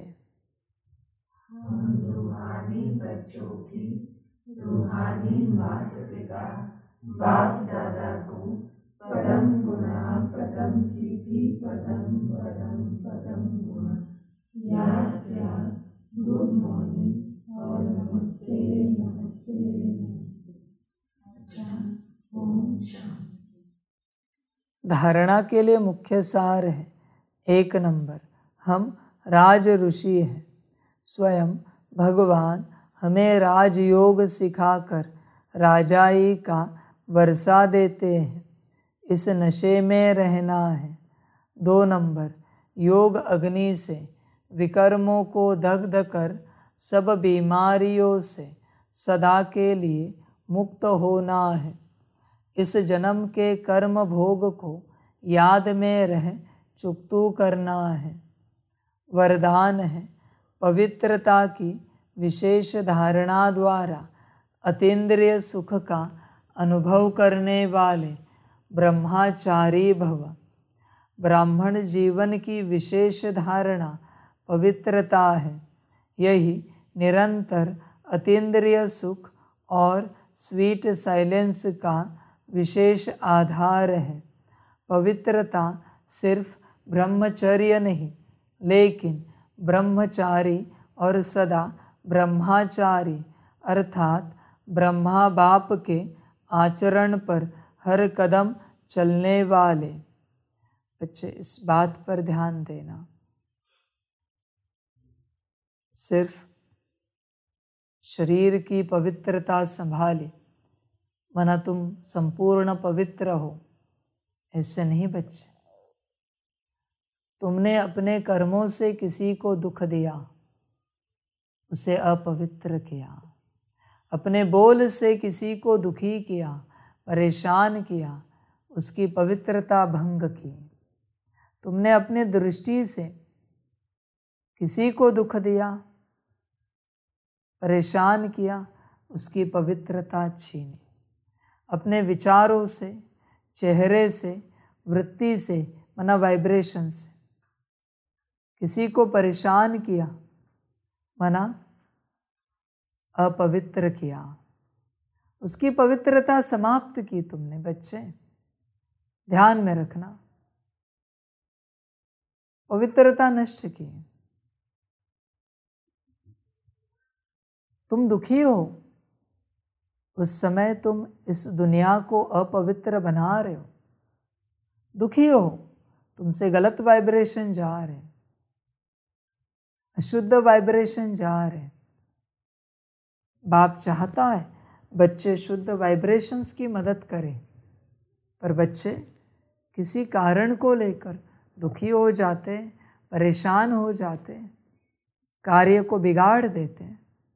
हम रूहानी बच्चों की रूहानी माता पिता बाप दादा को पदम गुणा पदम कीर्ति पदम पदम पदम गुणा याद प्यार गुड मॉर्निंग और नमस्ते नमस्ते नमस्ते। अच्छा, ओम शांति। धारणा के लिए मुख्य सार है। एक नंबर, हम राज ऋषि हैं। स्वयं भगवान हमें राजयोग सिखाकर राजाई का वर्षा देते हैं। इस नशे में रहना है। दो नंबर, योग अग्नि से विकर्मों को दग्ध कर सब बीमारियों से सदा के लिए मुक्त होना है। इस जन्म के कर्म भोग को याद में रह चुकतू करना है। वरदान है, पवित्रता की विशेष धारणा द्वारा अतीन्द्रिय सुख का अनुभव करने वाले ब्रह्मचारी भव। ब्राह्मण जीवन की विशेष धारणा पवित्रता है। यही निरंतर अतीन्द्रिय सुख और स्वीट साइलेंस का विशेष आधार है। पवित्रता सिर्फ ब्रह्मचर्य नहीं, लेकिन ब्रह्मचारी और सदा ब्रह्मचारी अर्थात ब्रह्मा बाप के आचरण पर हर कदम चलने वाले। बच्चे, इस बात पर ध्यान देना, सिर्फ शरीर की पवित्रता संभाली माना तुम संपूर्ण पवित्र हो, ऐसे नहीं बच्चे। तुमने अपने कर्मों से किसी को दुख दिया, उसे अपवित्र किया। अपने बोल से किसी को दुखी किया, परेशान किया, उसकी पवित्रता भंग की। तुमने अपने दृष्टि से किसी को दुख दिया, परेशान किया, उसकी पवित्रता छीनी। अपने विचारों से, चेहरे से, वृत्ति से माना वाइब्रेशन से किसी को परेशान किया माना अपवित्र किया, उसकी पवित्रता समाप्त की तुमने। बच्चे, ध्यान में रखना, पवित्रता नष्ट की। तुम दुखी हो, उस समय तुम इस दुनिया को अपवित्र बना रहे हो। दुखी हो, तुमसे गलत वाइब्रेशन जा रहे, अशुद्ध वाइब्रेशन जा रहे। बाप चाहता है बच्चे शुद्ध वाइब्रेशंस की मदद करें, पर बच्चे किसी कारण को लेकर दुखी हो जाते, परेशान हो जाते, कार्य को बिगाड़ देते।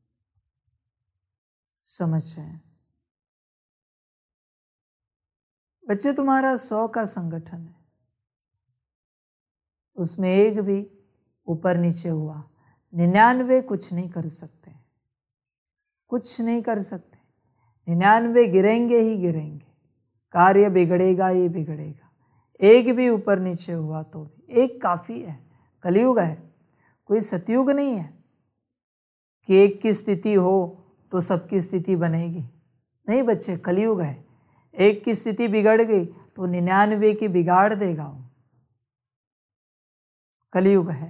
समझ जाए बच्चे, तुम्हारा सौ का संगठन है, उसमें एक भी ऊपर नीचे हुआ, निन्यानवे कुछ नहीं कर सकते, कुछ नहीं कर सकते। निन्यानवे गिरेंगे ही गिरेंगे, कार्य बिगड़ेगा ही बिगड़ेगा। एक भी ऊपर नीचे हुआ तो भी एक काफ़ी है। कलयुग है, कोई सतयुग नहीं है कि एक की स्थिति हो तो सबकी स्थिति बनेगी। नहीं बच्चे, कलयुग है। एक की स्थिति बिगड़ गई तो निन्यानवे की बिगाड़ देगा वो। कलयुग है।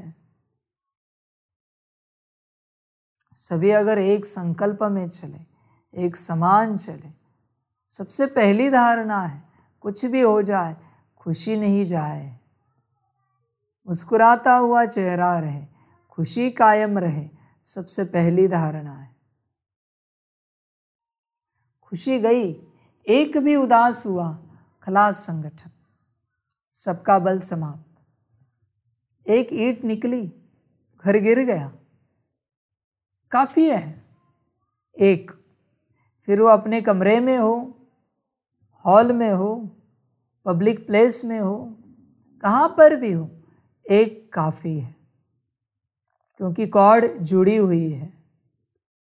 सभी अगर एक संकल्प में चले, एक समान चले, सबसे पहली धारणा है कुछ भी हो जाए खुशी नहीं जाए, मुस्कुराता हुआ चेहरा रहे, खुशी कायम रहे, सबसे पहली धारणा है। खुशी गई, एक भी उदास हुआ, खलास संगठन, सबका बल समाप्त। एक ईंट निकली, घर गिर गया, काफ़ी है। एक, फिर वो अपने कमरे में हो, हॉल में हो, पब्लिक प्लेस में हो, कहाँ पर भी हो, एक काफ़ी है, क्योंकि कॉर्ड जुड़ी हुई है।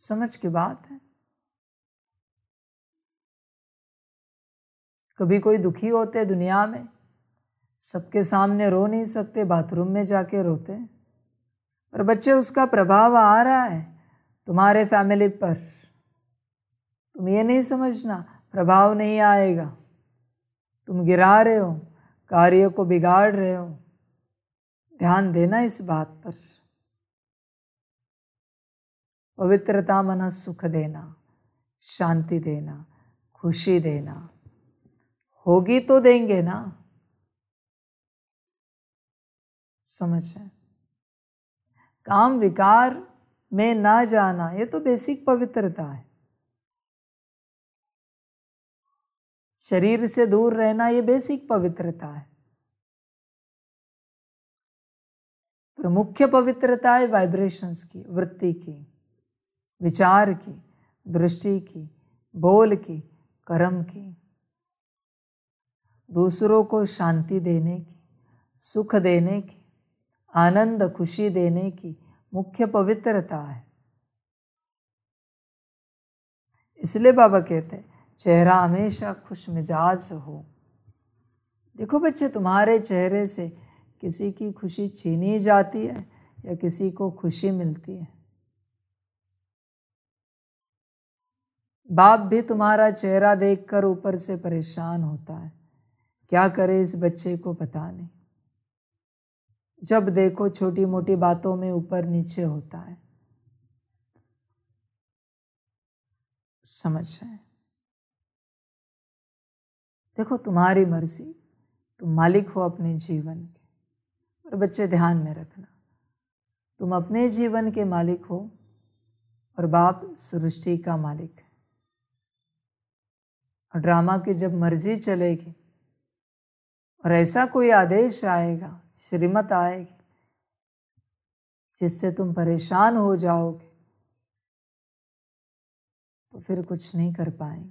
समझ की बात है। कभी कोई दुखी होते दुनिया में, सबके सामने रो नहीं सकते, बाथरूम में जाके रोते हैं। पर बच्चे, उसका प्रभाव आ रहा है तुम्हारे फैमिली पर। तुम ये नहीं समझना प्रभाव नहीं आएगा। तुम गिरा रहे हो, कार्य को बिगाड़ रहे हो। ध्यान देना इस बात पर। पवित्रता मन सुख देना, शांति देना, खुशी देना। होगी तो देंगे ना। समझे? काम विकार में ना जाना, ये तो बेसिक पवित्रता है। शरीर से दूर रहना, ये बेसिक पवित्रता है। पर मुख्य पवित्रता है वाइब्रेशंस की, वृत्ति की, विचार की, दृष्टि की, बोल की, कर्म की। दूसरों को शांति देने की, सुख देने की, आनंद खुशी देने की मुख्य पवित्रता है। इसलिए बाबा कहते हैं चेहरा हमेशा खुश मिजाज हो। देखो बच्चे, तुम्हारे चेहरे से किसी की खुशी छीनी जाती है या किसी को खुशी मिलती है? बाप भी तुम्हारा चेहरा देखकर ऊपर से परेशान होता है, क्या करे इस बच्चे को पता नहीं। जब देखो छोटी मोटी बातों में ऊपर नीचे होता है। समझ रहे? देखो, तुम्हारी मर्जी, तुम मालिक हो अपने जीवन के। और बच्चे ध्यान में रखना, तुम अपने जीवन के मालिक हो और बाप सृष्टि का मालिक है। और ड्रामा की जब मर्जी चलेगी और ऐसा कोई आदेश आएगा, श्रीमत आएगी जिससे तुम परेशान हो जाओगे, तो फिर कुछ नहीं कर पाएंगे।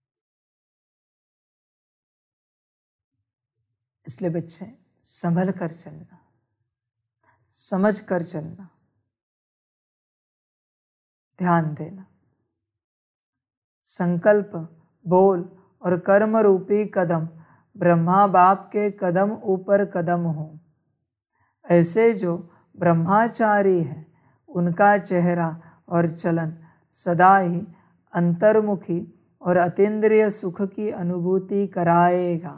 इसलिए बच्चे संभल कर चलना, समझ कर चलना, ध्यान देना। संकल्प, बोल और कर्म रूपी कदम ब्रह्मा बाप के कदम ऊपर कदम हो। ऐसे जो ब्रह्माचारी है उनका चेहरा और चलन सदा ही अंतर्मुखी और अतीन्द्रिय सुख की अनुभूति कराएगा।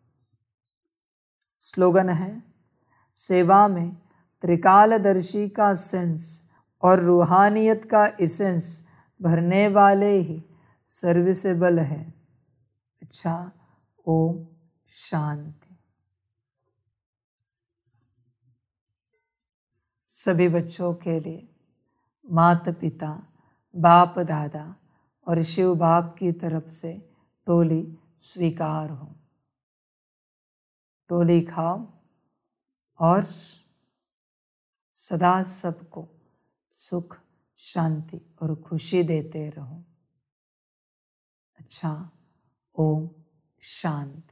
स्लोगन है, सेवा में त्रिकालदर्शी का सेंस और रूहानियत का इसेंस भरने वाले ही सर्विसेबल है। अच्छा, ओम शांति। सभी बच्चों के लिए माता पिता, बाप दादा और शिव बाप की तरफ से टोली स्वीकार हो। टोली खाओ और सदा सबको सुख, शांति और खुशी देते रहो। अच्छा, ओम शांति।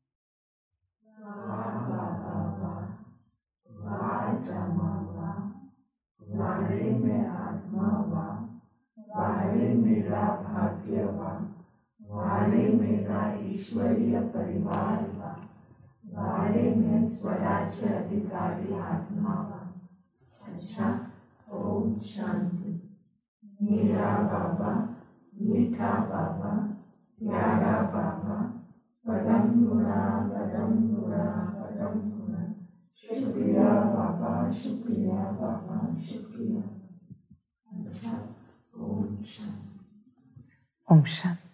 वारे में आत्मा वा, वारे मेरा भाग्य वा, वारे मेरा ईश्वरीय परिवार वा, वारे में स्वराज्य अधिकारी आत्मा वा। अच्छा, ओम शांति। मेरा बाबा, मीठा बाबा, प्यारा बाबा, परम गुणा, परम गुणा, परम गुणा। शुक्रिया बाबा, शुक्रिया बाबा, शुक्रिया। अच्छा, ओम शांति। ओम शांति।